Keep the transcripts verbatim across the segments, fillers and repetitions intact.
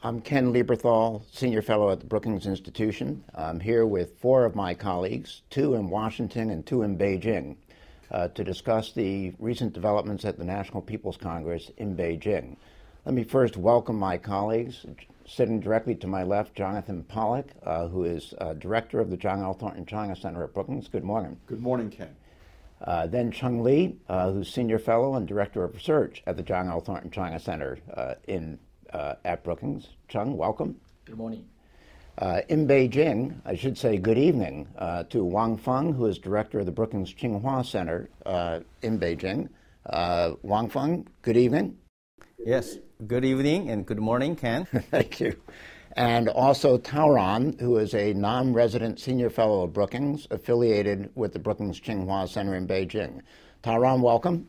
I'm Ken Lieberthal, Senior Fellow at the Brookings Institution. I'm here with four of my colleagues, two in Washington and two in Beijing, uh, to discuss the recent developments at the National People's Congress in Beijing. Let me first welcome my colleagues. Sitting directly to my left, Jonathan Pollock, uh, who is uh, Director of the John L. Thornton China Center at Brookings. Good morning. Good morning, Ken. Uh, then Chung Lee, uh, who's Senior Fellow and Director of Research at the John L. Thornton China Center uh, in Uh, at Brookings. Chung, welcome. Good morning. Uh, in Beijing, I should say good evening uh, to Wang Feng, who is director of the Brookings Tsinghua Center uh, in Beijing. Uh, Wang Feng, good evening. Yes, good evening and good morning, Ken. Thank you. And also Taoran, who is a non-resident senior fellow of Brookings, affiliated with the Brookings Tsinghua Center in Beijing. Taoran, welcome.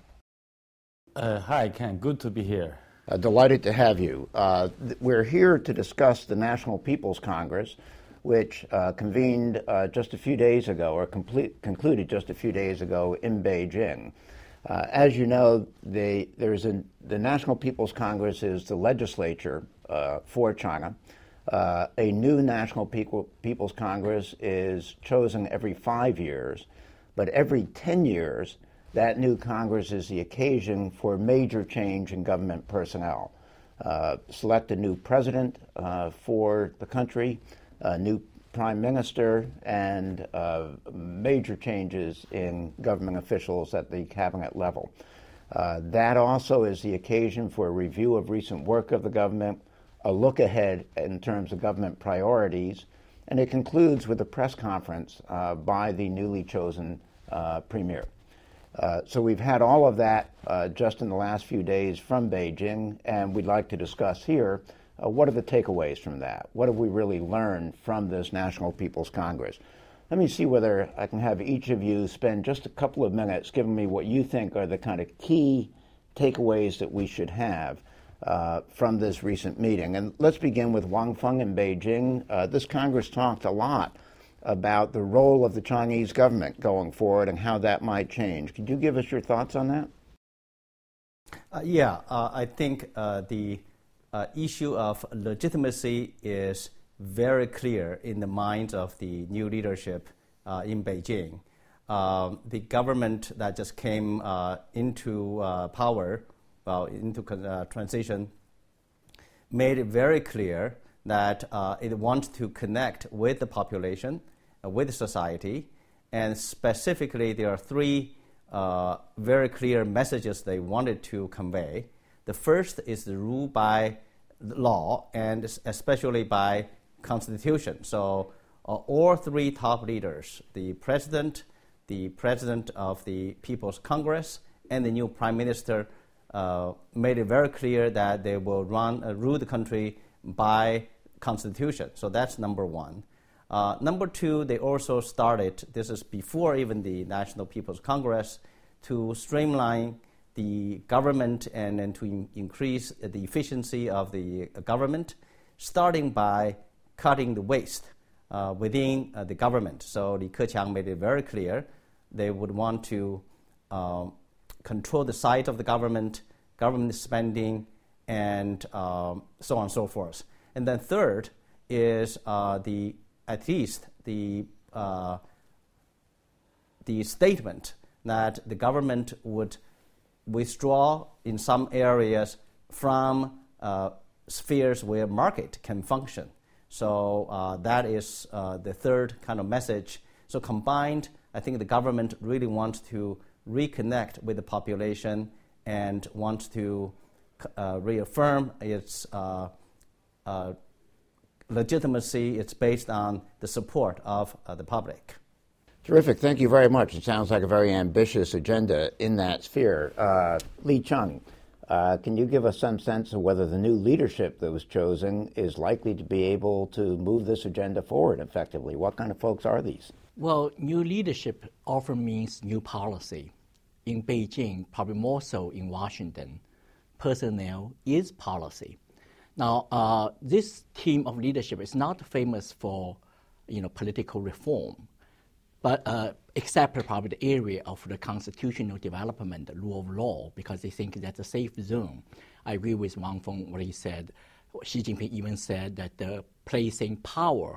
Uh, hi, Ken. Good to be here. Uh, delighted to have you. Uh, th- we're here to discuss the National People's Congress, which uh, convened uh, just a few days ago, or complete, concluded just a few days ago in Beijing. Uh, as you know, the, there's a, the National People's Congress is the legislature uh, for China. Uh, a new National People, People's Congress is chosen every five years, but every ten years, that new Congress is the occasion for major change in government personnel. Uh, select a new president uh, for the country, a new prime minister, and uh, major changes in government officials at the cabinet level. Uh, that also is the occasion for a review of recent work of the government, a look ahead in terms of government priorities, and it concludes with a press conference uh, by the newly chosen uh, premier. Uh, so we've had all of that uh, just in the last few days from Beijing, and we'd like to discuss here uh, what are the takeaways from that? What have we really learned from this National People's Congress? Let me see whether I can have each of you spend just a couple of minutes giving me what you think are the kind of key takeaways that we should have uh, from this recent meeting. And let's begin with Wang Feng in Beijing. Uh, this Congress talked a lot about the role of the Chinese government going forward and how that might change. Could you give us your thoughts on that? Uh, yeah, uh, I think uh, the uh, issue of legitimacy is very clear in the minds of the new leadership uh, in Beijing. Um, the government that just came uh, into uh, power, well, into uh, transition, made it very clear that uh, it wants to connect with the population, uh, with society, and specifically there are three uh, very clear messages they wanted to convey. The first is the rule by law, and especially by constitution. So uh, all three top leaders, the president, the president of the People's Congress, and the new prime minister, uh, made it very clear that they will run, uh, rule the country by Constitution. So that's number one. Uh, number two, they also started, this is before even the National People's Congress, to streamline the government and, and to in- increase the efficiency of the government, starting by cutting the waste uh, within uh, the government. So Li Keqiang made it very clear they would want to um, control the size of the government, government spending, and um, so on and so forth. And then third is uh, the at least the uh, the statement that the government would withdraw in some areas from uh, spheres where market can function. So uh, that is uh, the third kind of message. So combined, I think the government really wants to reconnect with the population and wants to uh, reaffirm its uh, Uh, legitimacy. It's based on the support of uh, the public. Terrific. Thank you very much. It sounds like a very ambitious agenda in that sphere. Uh, Li Chung, uh, can you give us some sense of whether the new leadership that was chosen is likely to be able to move this agenda forward effectively? What kind of folks are these? Well, new leadership often means new policy. In Beijing, probably more so in Washington, personnel is policy. Now, uh, this team of leadership is not famous for, you know, political reform, but uh, except probably the area of the constitutional development, the rule of law, because they think that's a safe zone. I agree with Wang Feng what he said. Xi Jinping even said that the placing power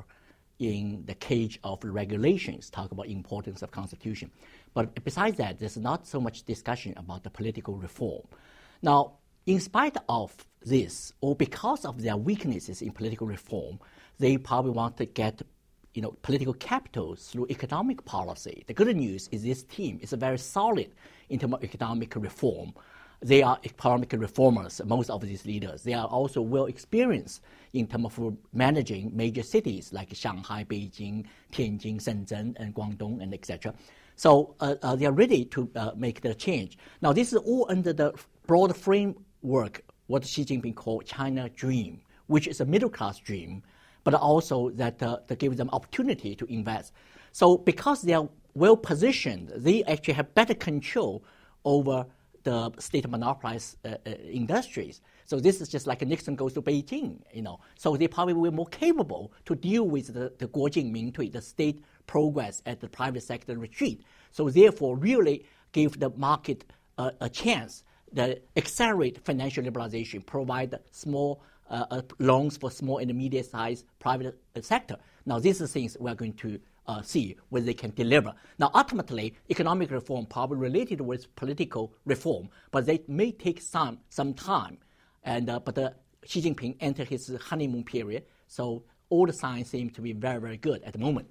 in the cage of regulations, talk about importance of constitution. But besides that, there's not so much discussion about the political reform. Now, in spite of this, or because of their weaknesses in political reform, they probably want to get you know, political capital through economic policy. The good news is this team is very solid in terms of economic reform. They are economic reformers, most of these leaders. They are also well experienced in terms of managing major cities like Shanghai, Beijing, Tianjin, Shenzhen, and Guangdong, and et cetera. So uh, uh, they are ready to uh, make the change. Now, this is all under the broad framework, what Xi Jinping called China Dream, which is a middle-class dream, but also that, uh, that gives them opportunity to invest. So because they are well-positioned, they actually have better control over the state monopolized uh, uh, industries. So this is just like Nixon goes to Beijing, you know. So they probably were more capable to deal with the, the Guojing Mingtui, the state progress at the private sector retreat. So therefore really give the market uh, a chance that accelerate financial liberalization, provide small uh, uh, loans for small and medium-sized private sector. Now these are things we're going to Uh, see whether they can deliver. Now, ultimately, economic reform probably related with political reform, but they may take some some time. And uh, but uh, Xi Jinping entered his honeymoon period, so all the signs seem to be very, very good at the moment.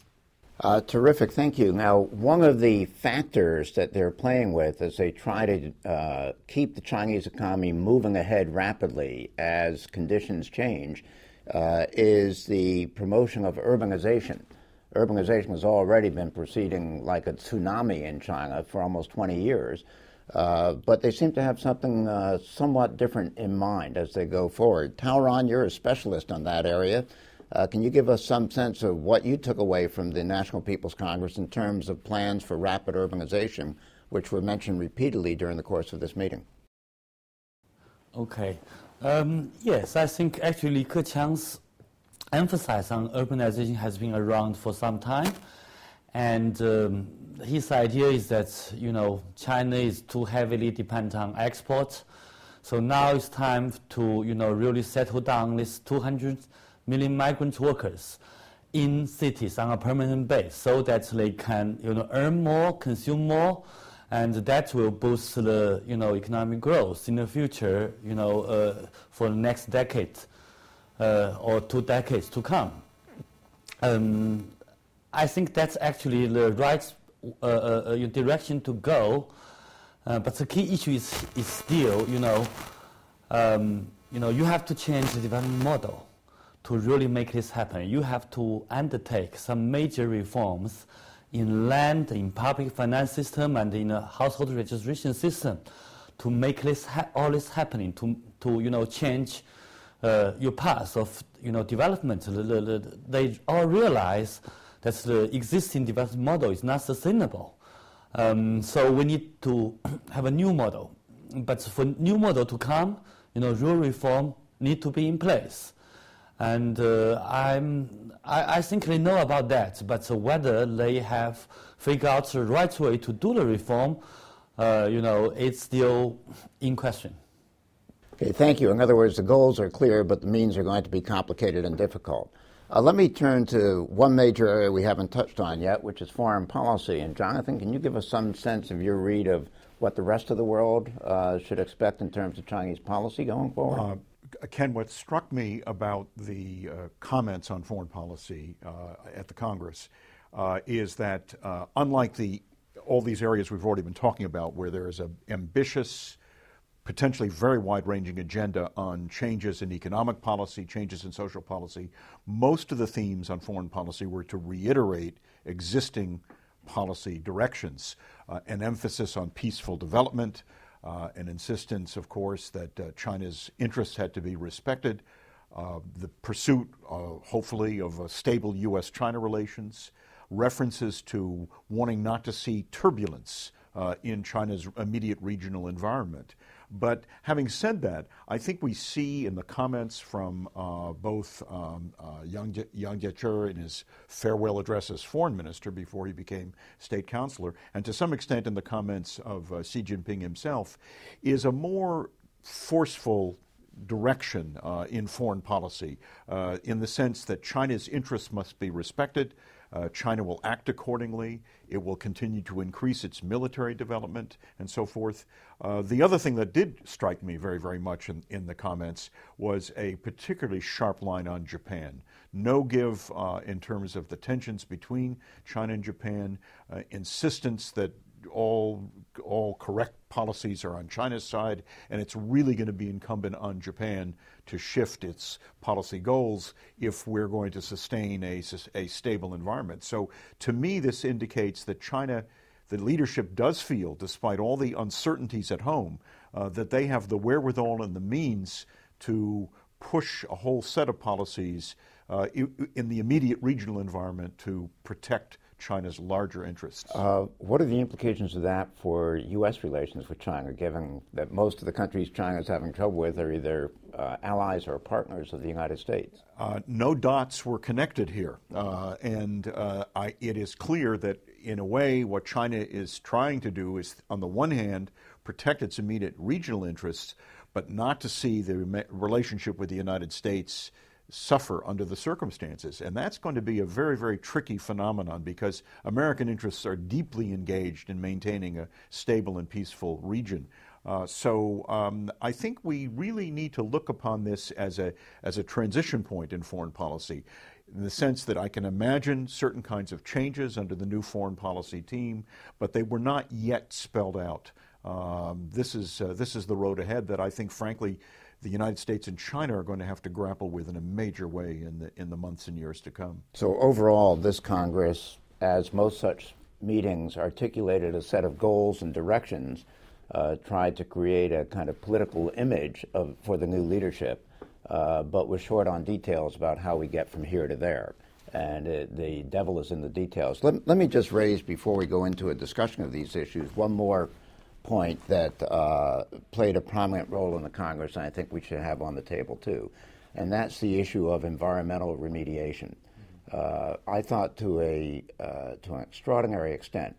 Uh, terrific, thank you. Now, one of the factors that they're playing with as they try to uh, keep the Chinese economy moving ahead rapidly as conditions change uh, is the promotion of urbanization. Urbanization has already been proceeding like a tsunami in China for almost twenty years, uh, but they seem to have something uh, somewhat different in mind as they go forward. Tao Ran, you're a specialist on that area. Uh, can you give us some sense of what you took away from the National People's Congress in terms of plans for rapid urbanization, which were mentioned repeatedly during the course of this meeting? Okay. Um, yes, I think actually Li Keqiang's emphasis on urbanization has been around for some time, and um, his idea is that you know China is too heavily dependent on exports, so now it's time to you know really settle down these two hundred million migrant workers in cities on a permanent base, so that they can you know earn more, consume more, and that will boost the you know economic growth in the future, you know uh, for the next decade. Uh, or two decades to come. Um, I think that's actually the right uh, uh, direction to go. Uh, but the key issue is, is still, you know, um, you know, you have to change the development model to really make this happen. You have to undertake some major reforms in land, in public finance system, and in a household registration system to make this ha- all this happening. To to you know change. Uh, your path of you know development. The, the, the, they all realize that the existing development model is not sustainable. Um, so we need to have a new model. But for new model to come, you know, rural reform need to be in place. And uh, I'm, I, I think they know about that. But uh, whether they have figured out the right way to do the reform, uh, you know, it's still in question. Okay, thank you. In other words, the goals are clear, but the means are going to be complicated and difficult. Uh, let me turn to one major area we haven't touched on yet, which is foreign policy. And Jonathan, can you give us some sense of your read of what the rest of the world uh, should expect in terms of Chinese policy going forward? Uh, Ken, what struck me about the uh, comments on foreign policy uh, at the Congress uh, is that uh, unlike the all these areas we've already been talking about, where there is an ambitious, potentially very wide-ranging agenda on changes in economic policy, changes in social policy, most of the themes on foreign policy were to reiterate existing policy directions, uh, an emphasis on peaceful development, uh, an insistence, of course, that uh, China's interests had to be respected, uh, the pursuit, uh, hopefully, of uh, stable U S China relations, references to wanting not to see turbulence uh, in China's immediate regional environment. But having said that, I think we see in the comments from uh, both um, uh, Yang, Yang Jiechi in his farewell address as foreign minister before he became state counselor, and to some extent in the comments of uh, Xi Jinping himself, is a more forceful direction uh, in foreign policy, uh, in the sense that China's interests must be respected. Uh, China will act accordingly. It will continue to increase its military development and so forth. Uh, the other thing that did strike me very, very much in, in the comments was a particularly sharp line on Japan. No give uh, in terms of the tensions between China and Japan, uh, insistence that all all correct policies are on China's side, and it's really going to be incumbent on Japan to shift its policy goals if we're going to sustain a, a stable environment. So to me, this indicates that China, the leadership does feel, despite all the uncertainties at home, uh, that they have the wherewithal and the means to push a whole set of policies uh, in the immediate regional environment to protect China's larger interests. Uh, what are the implications of that for U S relations with China, given that most of the countries China is having trouble with are either uh, allies or partners of the United States? Uh, no dots were connected here. Uh, and uh, I, it is clear that, in a way, what China is trying to do is, on the one hand, protect its immediate regional interests, but not to see the relationship with the United States suffer under the circumstances. And that's going to be a very, very tricky phenomenon, because American interests are deeply engaged in maintaining a stable and peaceful region. Uh, so um, I think we really need to look upon this as a as a transition point in foreign policy, in the sense that I can imagine certain kinds of changes under the new foreign policy team, but they were not yet spelled out. Um, this is uh, this is the road ahead that I think, frankly, the United States and China are going to have to grapple with in a major way in the in the months and years to come. So overall, this Congress, as most such meetings, articulated a set of goals and directions, uh, tried to create a kind of political image of for the new leadership, uh, but was short on details about how we get from here to there. And it, the devil is in the details. Let, let me just raise, before we go into a discussion of these issues, one more point that uh, played a prominent role in the Congress, and I think we should have on the table too, and that's the issue of environmental remediation. Uh, I thought to a uh, to an extraordinary extent,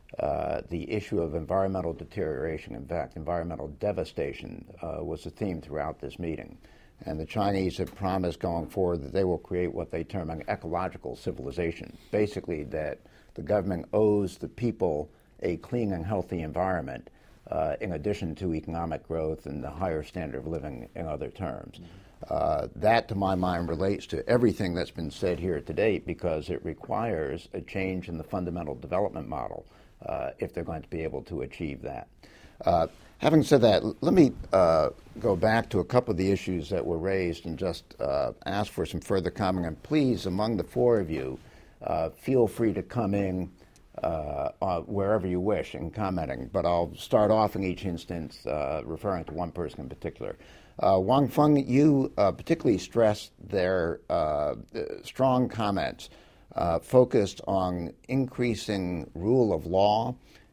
uh, the issue of environmental deterioration, in fact, environmental devastation, uh, was a theme throughout this meeting. And the Chinese have promised going forward that they will create what they term an ecological civilization, basically that the government owes the people a clean and healthy environment, uh, in addition to economic growth and the higher standard of living in other terms. Mm-hmm. Uh, that, to my mind, relates to everything that's been said here to date, because it requires a change in the fundamental development model uh, if they're going to be able to achieve that. Uh, having said that, l- let me uh, go back to a couple of the issues that were raised and just uh, ask for some further comment. And please, among the four of you, uh, feel free to come in Uh, uh, wherever you wish in commenting, but I'll start off in each instance uh, referring to one person in particular. Uh, Wang Feng, you uh, particularly stressed their uh, strong comments uh, focused on increasing rule of law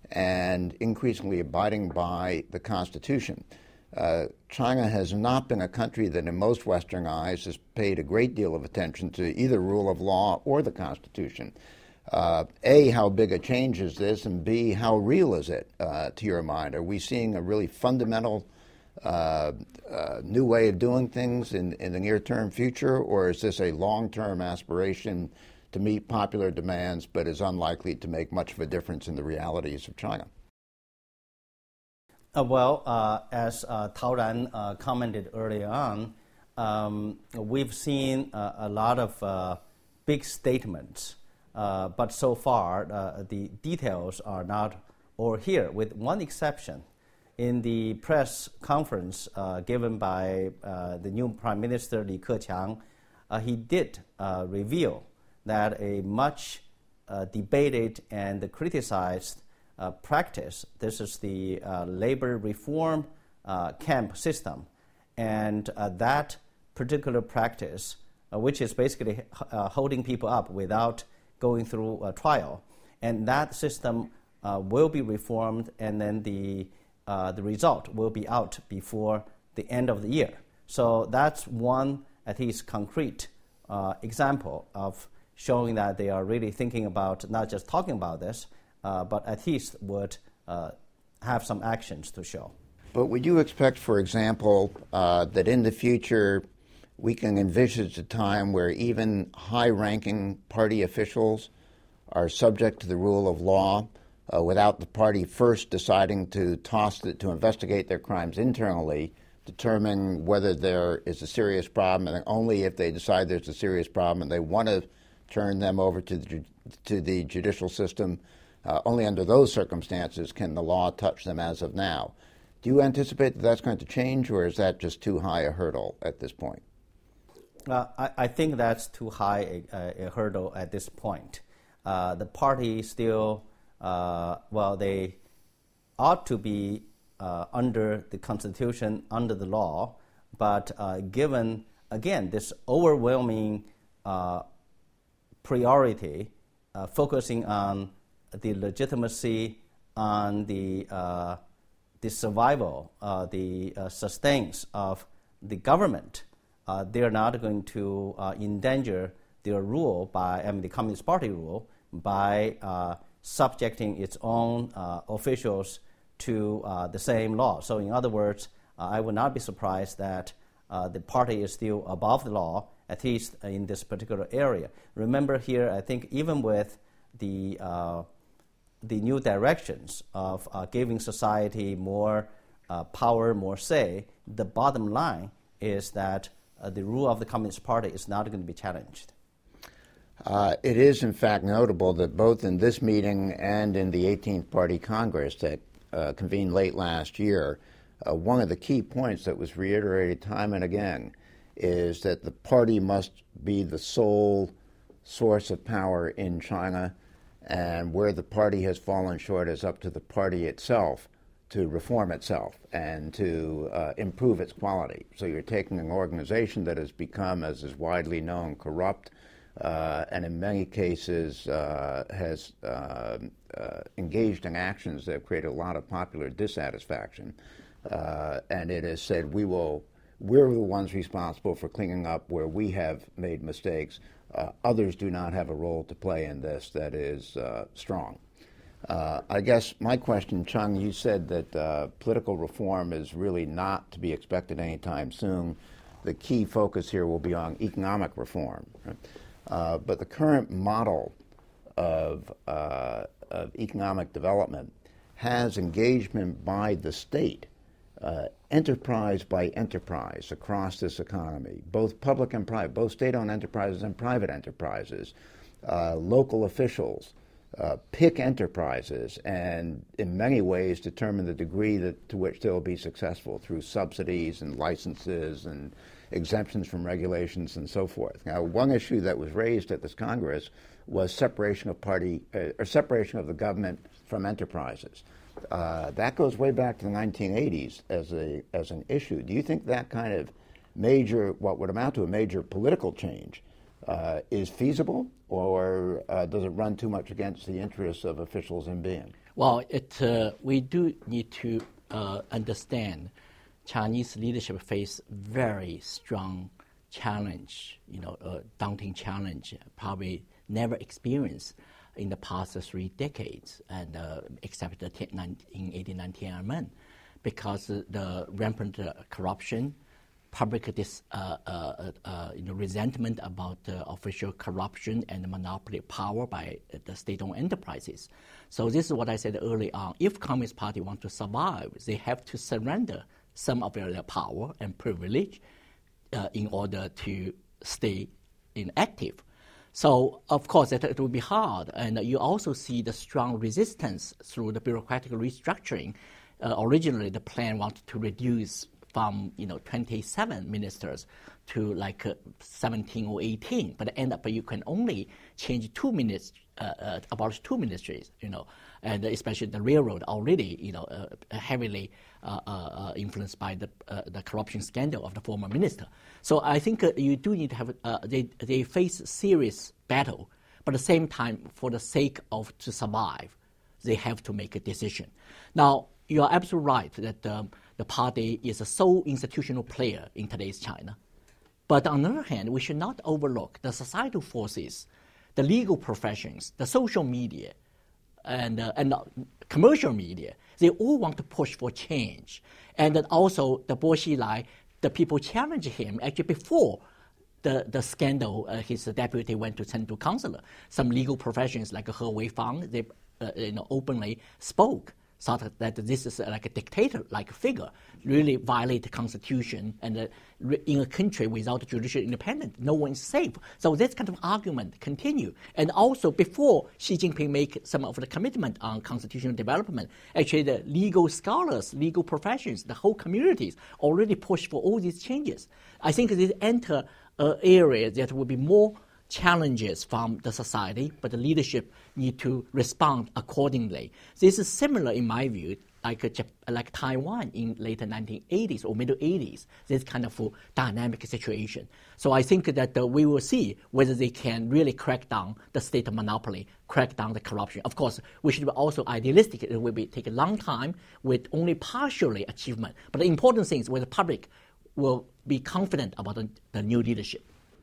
and increasingly abiding by the Constitution. Uh, China has not been a country that in most Western eyes has paid a great deal of attention to either rule of law or the Constitution. Uh, A, how big a change is this, and B, how real is it, uh, to your mind? Are we seeing a really fundamental uh, uh, new way of doing things in, in the near-term future, or is this a long-term aspiration to meet popular demands but is unlikely to make much of a difference in the realities of China? Uh, well, uh, as uh, Tao Ran uh, commented earlier on, um, we've seen uh, a lot of uh, big statements. Uh, but so far, uh, the details are not all here, with one exception. In the press conference uh, given by uh, the new Prime Minister Li Keqiang, uh, he did uh, reveal that a much uh, debated and criticized uh, practice, this is the uh, labor reform uh, camp system, and uh, that particular practice, uh, which is basically uh, holding people up without going through a trial, and that system uh, will be reformed, and then the uh, the result will be out before the end of the year. So that's one, at least, concrete uh, example of showing that they are really thinking about not just talking about this, uh, but at least would uh, have some actions to show. But would you expect, for example, uh, that in the future we can envisage a time where even high-ranking party officials are subject to the rule of law uh, without the party first deciding to toss the, to investigate their crimes internally, determine whether there is a serious problem, and only if they decide there's a serious problem and they want to turn them over to the, to the judicial system, uh, only under those circumstances can the law touch them as of now. Do you anticipate that that's going to change, or is that just too high a hurdle at this point? Uh, I, I think that's too high a, a hurdle at this point. Uh, the party still, uh, well, they ought to be uh, under the Constitution, under the law, but uh, given, again, this overwhelming uh, priority, uh, focusing on the legitimacy, on the uh, the survival, uh, the uh, sustains of the government, uh, they are not going to uh, endanger their rule by, I mean, the Communist Party rule by uh, subjecting its own uh, officials to uh, the same law. So, in other words, uh, I would not be surprised that uh, the party is still above the law, at least in this particular area. Remember here, I think even with the uh, the new directions of uh, giving society more uh, power, more say, the bottom line is that uh, the rule of the Communist Party is not going to be challenged. Uh, it is, in fact, notable that both in this meeting and in the eighteenth Party Congress that uh, convened late last year, uh, one of the key points that was reiterated time and again is that the party must be the sole source of power in China, and where the party has fallen short is up to the party itself to reform itself and to uh, improve its quality. So you're taking an organization that has become, as is widely known, corrupt, uh, and in many cases uh, has uh, uh, engaged in actions that have created a lot of popular dissatisfaction. Uh, and it has said, we will, we're the ones responsible for cleaning up where we have made mistakes. Uh, others do not have a role to play in this that is uh, strong. Uh, I guess my question, Chung, you said that uh, political reform is really not to be expected anytime soon. The key focus here will be on economic reform. Right? Uh, but the current model of, uh, of economic development has engagement by the state, uh, enterprise by enterprise across this economy, both public and private, both state-owned enterprises and private enterprises, uh, local officials, uh, pick enterprises, and in many ways determine the degree that, to which they'll be successful through subsidies and licenses and exemptions from regulations and so forth. Now, one issue that was raised at this Congress was separation of party, uh, or separation of the government from enterprises. Uh, that goes way back to the nineteen eighties as a as an issue. Do you think that kind of major, what would amount to a major political change, uh, is feasible, or uh, does it run too much against the interests of officials in being? Well, it uh, we do need to uh, understand Chinese leadership face very strong challenge, you know, a daunting challenge, probably never experienced in the past three decades, and uh, except the in eighty-nine Tiananmen, because the rampant uh, corruption, public dis, uh, uh, uh, you know, resentment about uh, official corruption and monopoly power by the state-owned enterprises. So this is what I said early on. If Communist Party want to survive, they have to surrender some of their power and privilege uh, in order to stay inactive. So, of course, it, it will be hard. And you also see the strong resistance through the bureaucratic restructuring. Uh, originally, the plan wanted to reduce from, you know, twenty-seven ministers to like uh, seventeen or eighteen. But end up, you can only change two minutes, uh, uh, abolish two ministries, you know, and especially the railroad already, you know, uh, heavily uh, uh, influenced by the uh, the corruption scandal of the former minister. So I think uh, you do need to have, uh, they, they face serious battle, but at the same time, for the sake of to survive, they have to make a decision. Now, you are absolutely right that um, the party is a sole institutional player in today's China. But on the other hand, we should not overlook the societal forces, the legal professions, the social media, and uh, and uh, commercial media, they all want to push for change. And then also the Bo Xilai, the people challenge him actually before the, the scandal, uh, his deputy went to Chengdu Council. Some legal professions like He Weifang, they uh, you know, openly spoke, thought that this is like a dictator-like figure, really violate the constitution, and uh, in a country without judicial independence, no one is safe. So this kind of argument continue. And also before Xi Jinping make some of the commitment on constitutional development, actually the legal scholars, legal professions, the whole communities already push for all these changes. I think this enter an area that will be more challenges from the society, but the leadership need to respond accordingly. This is similar, in my view, like uh, like Taiwan in later nineteen eighties or middle eighties, this kind of uh, dynamic situation. So I think that uh, we will see whether they can really crack down the state monopoly, crack down the corruption. Of course, we should be also idealistic. It will be, take a long time with only partially achievement. But the important thing is whether the public will be confident about the, the new leadership.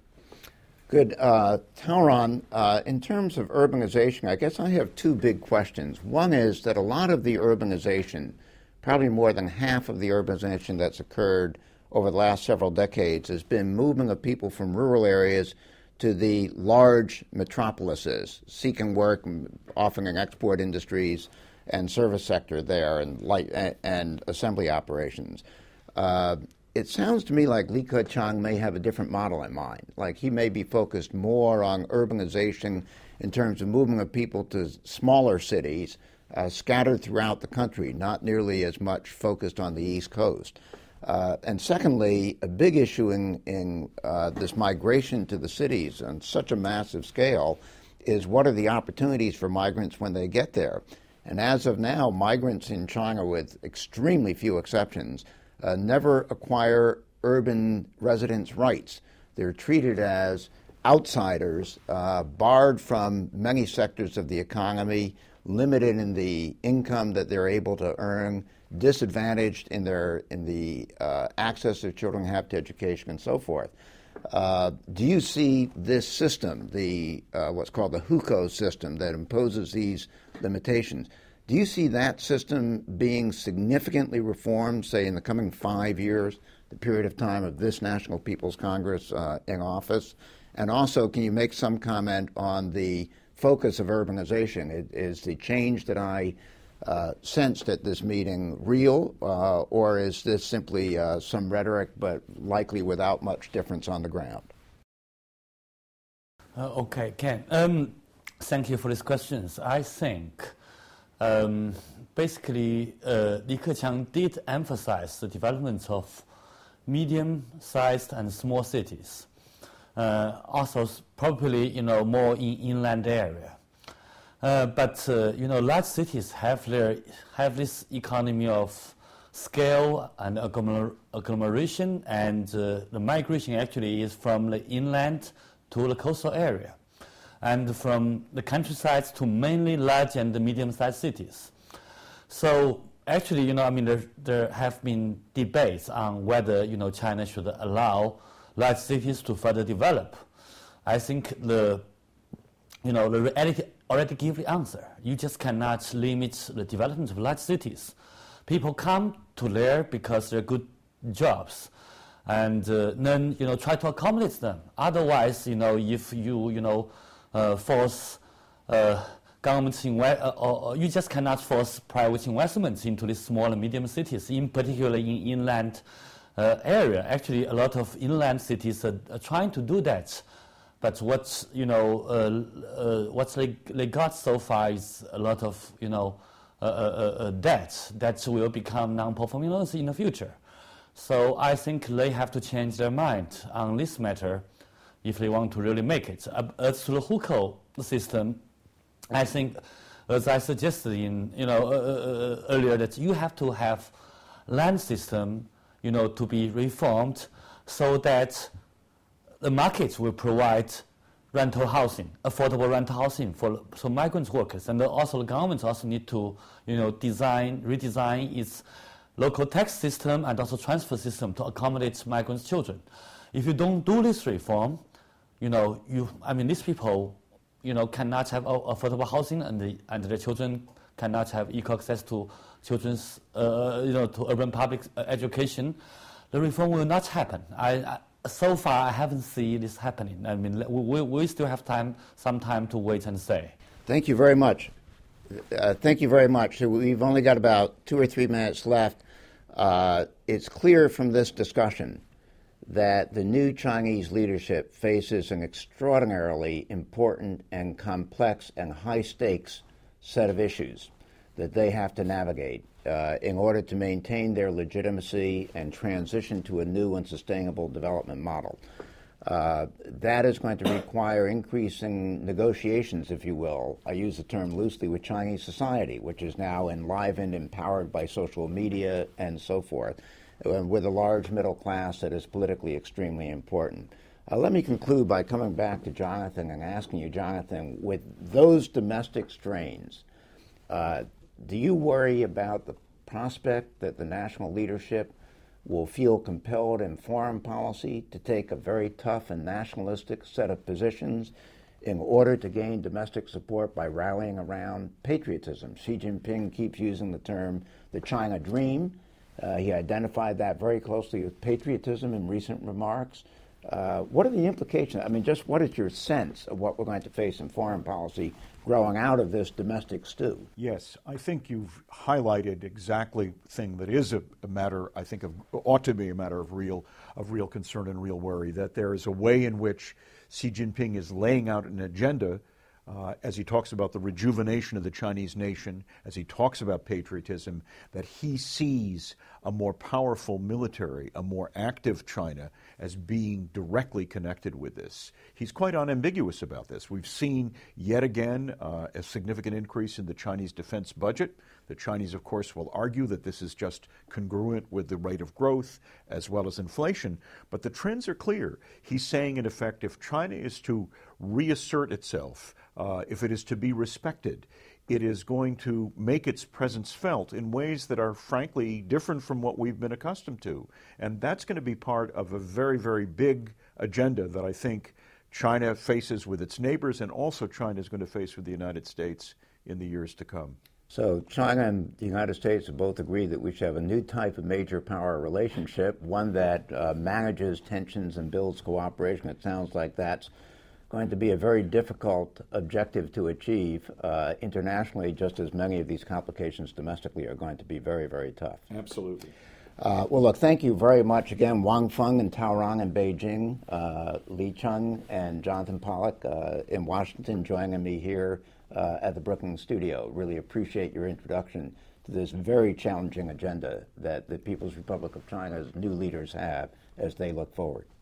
Good. Uh, Taoran, uh, in terms of urbanization, I guess I have two big questions. One is that a lot of the urbanization, probably more than half of the urbanization that's occurred over the last several decades, has been movement of people from rural areas to the large metropolises, seeking work, often in export industries and service sector there, and light and, and assembly operations. Uh, It sounds to me like Li Keqiang may have a different model in mind. Like he may be focused more on urbanization in terms of movement of people to smaller cities uh, scattered throughout the country, not nearly as much focused on the East Coast. Uh, and secondly, a big issue in, in uh, this migration to the cities on such a massive scale is what are the opportunities for migrants when they get there? And as of now, migrants in China, with extremely few exceptions, Uh, never acquire urban residence rights. They're treated as outsiders, uh, barred from many sectors of the economy, limited in the income that they're able to earn, disadvantaged in their in the uh, access their children have to education, and so forth. Uh, do you see this system, the uh, what's called the hukou system, that imposes these limitations? Do you see that system being significantly reformed, say, in the coming five years, the period of time of this National People's Congress uh, in office? And also, can you make some comment on the focus of urbanization? It, is the change that I uh, sensed at this meeting real, uh, or is this simply uh, some rhetoric, but likely without much difference on the ground? Uh, okay, Ken. Um, thank you for these questions. I think Um, basically, uh, Li Keqiang did emphasize the development of medium-sized and small cities. Uh, also, probably, you know, more in inland area. Uh, but uh, you know, large cities have their have this economy of scale and agglomer- agglomeration, and uh, the migration actually is from the inland to the coastal area, and from the countryside to mainly large and medium-sized cities. So actually, you know, I mean, there, there have been debates on whether, you know, China should allow large cities to further develop. I think the, you know, the reality already give the answer. You just cannot limit the development of large cities. People come to there because they're good jobs, and uh, then, you know, try to accommodate them. Otherwise, you know, if you, you know, Uh, force uh, government inve- uh, or, or you just cannot force private investments into these small and medium cities, in particular in inland uh, area. Actually, a lot of inland cities are, are trying to do that, but what's you know uh, uh, what's they, they got so far is a lot of you know uh, uh, uh, debt that will become non-performing loans in the future. So I think they have to change their mind on this matter if they want to really make it. Uh, as to the hukou system, I think, as I suggested in you know uh, uh, earlier, that you have to have land system, you know, to be reformed so that the market will provide rental housing, affordable rental housing for so migrant workers, and also the government also need to you know design, redesign its local tax system and also transfer system to accommodate migrant children. If you don't do this reform, you know, you, I mean, these people you know, cannot have affordable housing, and the, and the children cannot have equal access to children's, uh, you know, to urban public education, the reform will not happen. I, I, so far, I haven't seen this happening. I mean, we, we still have time, some time to wait and see. Thank you very much. Uh, thank you very much. So we've only got about two or three minutes left. Uh, it's clear from this discussion that the new Chinese leadership faces an extraordinarily important and complex and high-stakes set of issues that they have to navigate uh, in order to maintain their legitimacy and transition to a new and sustainable development model. Uh, that is going to require increasing negotiations, if you will. I use the term loosely, with Chinese society, which is now enlivened, empowered by social media and so forth, uh, with a large middle class that is politically extremely important. Uh, let me conclude by coming back to Jonathan and asking you, Jonathan, with those domestic strains, uh, do you worry about the prospect that the national leadership will feel compelled in foreign policy to take a very tough and nationalistic set of positions in order to gain domestic support by rallying around patriotism? Xi Jinping keeps using the term the China dream. Uh, he identified that very closely with patriotism in recent remarks. Uh, what are the implications? I mean, just what is your sense of what we're going to face in foreign policy growing out of this domestic stew? Yes, I think you've highlighted exactly the thing that is a, a matter, I think, of, ought to be a matter of real, of real concern and real worry, that there is a way in which Xi Jinping is laying out an agenda uh, as he talks about the rejuvenation of the Chinese nation, as he talks about patriotism, that he sees a more powerful military, a more active China as being directly connected with this. He's quite unambiguous about this. We've seen yet again uh, a significant increase in the Chinese defense budget. The Chinese, of course, will argue that this is just congruent with the rate of growth as well as inflation. But the trends are clear. He's saying, in effect, if China is to reassert itself, uh, if it is to be respected, it is going to make its presence felt in ways that are, frankly, different from what we've been accustomed to. And that's going to be part of a very, very big agenda that I think China faces with its neighbors, and also China is going to face with the United States in the years to come. So China and the United States have both agreed that we should have a new type of major power relationship, one that uh, manages tensions and builds cooperation. It sounds like that's going to be a very difficult objective to achieve uh, internationally, just as many of these complications domestically are going to be very, very tough. Absolutely. Uh, well, look, thank you very much again, Wang Feng in Taorong in Beijing, uh, Li Chung and Jonathan Pollock uh, in Washington joining me here uh, at the Brookings studio. Really appreciate your introduction to this very challenging agenda that the People's Republic of China's new leaders have as they look forward.